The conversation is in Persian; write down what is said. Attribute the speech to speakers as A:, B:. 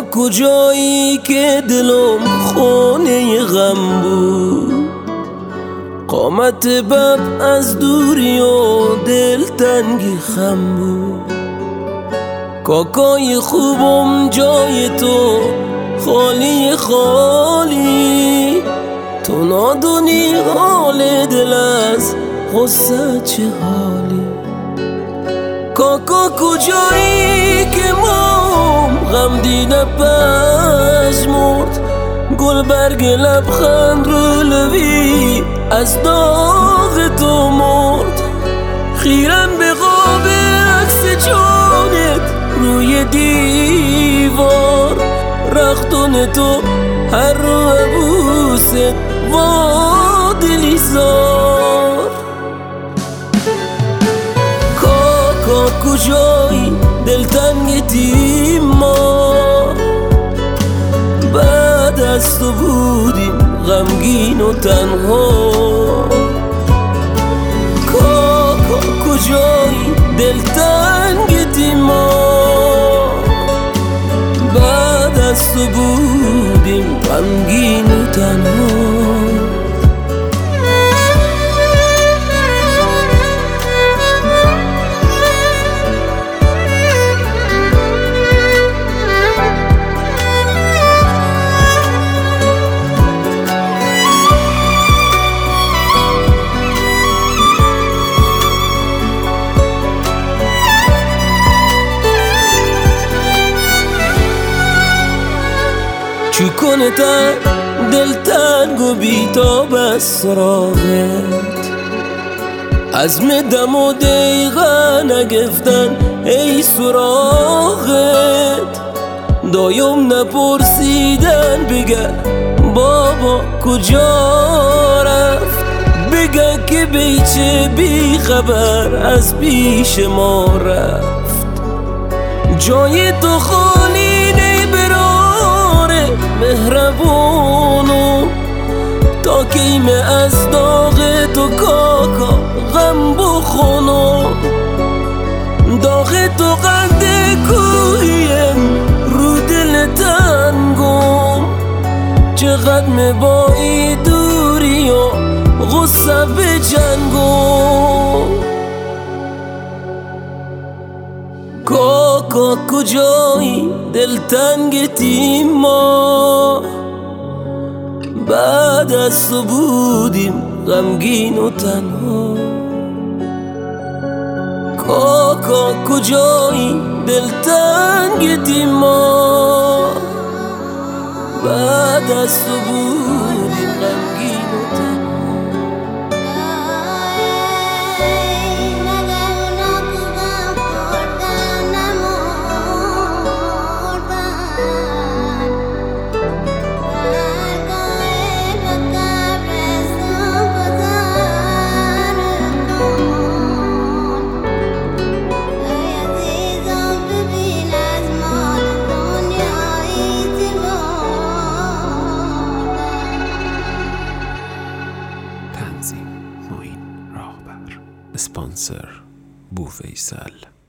A: کجایی که دلم خونه غم بود، قامت بب از دوری و دلتنگی خم بود. کاکای خوبم جای تو خالی خالی، تو نادونی حال دل از غصه چه حالی. کاکا کجایی که مام غم دیده پشمرد، گل برگ لبخند رو لبی از داغ تو مرد. خیرم به قاب عکس جانت روی دیوار، رختون تو هر رو عبوست وا دلی زار. کاکا کجایی دلتنگی ما، بعد از تو بودیم غمگین و تنها. کاکا کجایی دلتنگی ما، بعد از تو بودیم غمگین و تنها. چی کنه تا دلتنگ و بیتاب از سراغت، عزم دم و دقیقه نگفتن ای سراغت. دایم نپرسیدن بگه بابا کجا رفت، بگه که بیچه بی خبر از پیش ما رفت. جای تو خالی مهربونو، تا کیمه از داغ تو کاکا غم بخونو. داغ تو قند کوهیم رو دل تنگم، چقدر مبایی دوری و غصه به جنگم. کاکا کجایی دلتنگی ما، بعد از تو بودیم غمگین و تنها. کاکا کجایی دلتنگی ما، بعد از تو بودیم غمگین و تنها.
B: تنظیم معین راهبر، اسپانسر بوفیسل.